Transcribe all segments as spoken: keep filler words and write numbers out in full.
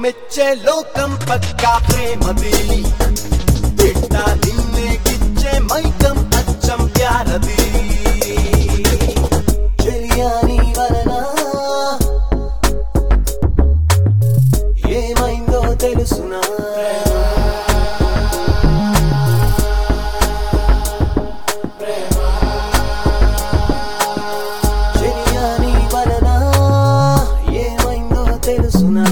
మెచ్చే లోకం పక్కా ప్రేమది బిడ్డ నిన్నే గిచ్చే మైకం అచ్చం ప్యారది చెలియాని వలన ఏమైందో తెలుసునా చెలియాని వలన ఏమైందో తెలుసునా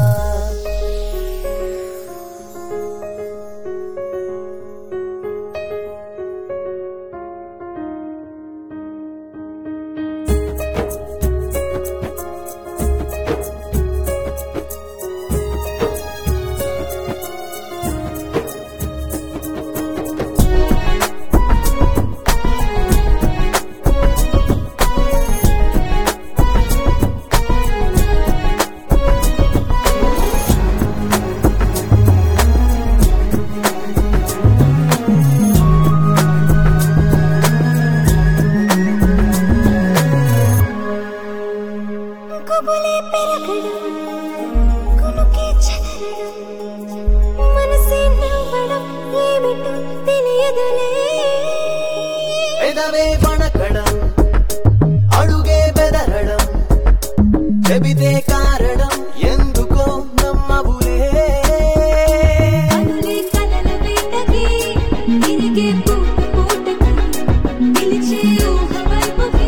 కబులే పెరగడం కొనుకే చదరడం మనసే నవ్వడం ఏమిటో తెలియదులే ఎదవే వణకడం అడుగే బెదరడం చెబితే కారడం ఎందుకో నమ్మవులే అనులే కలల వేటకి తిరిగే పూట పూటకి పిలిచే ఊహ వైపుకి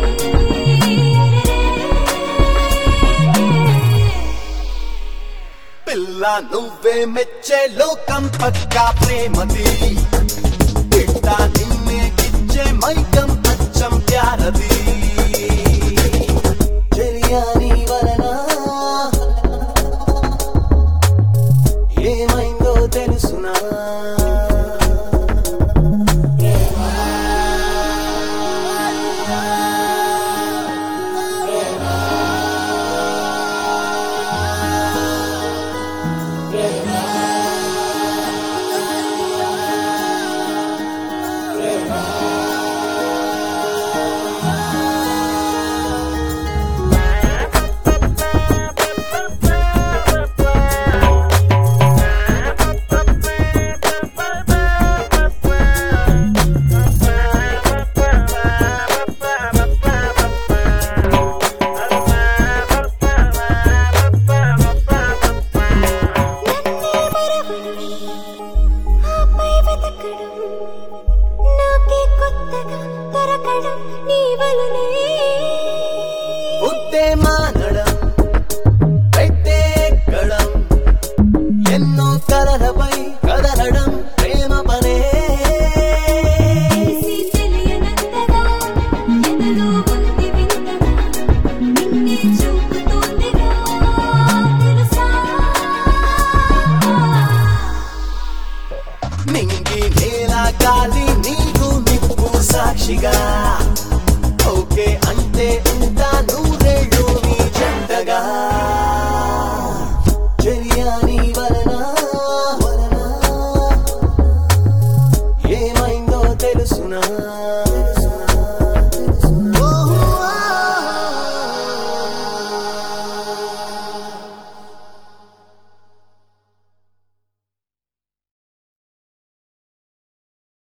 పిల్ల నువ్వే మెచ్చే లోకం పక్కా ప్రేమది బిడ్డ నిన్నే గిచ్చే మైకం అచ్చం ప్యారది చెలియాని వలన ఏమైందో తెలుసునా నాకే కొత్తగా దొరకడం నీ వలనే పుట్టే మానడం పెట్టే ఎక్కడం ఎన్నో కలల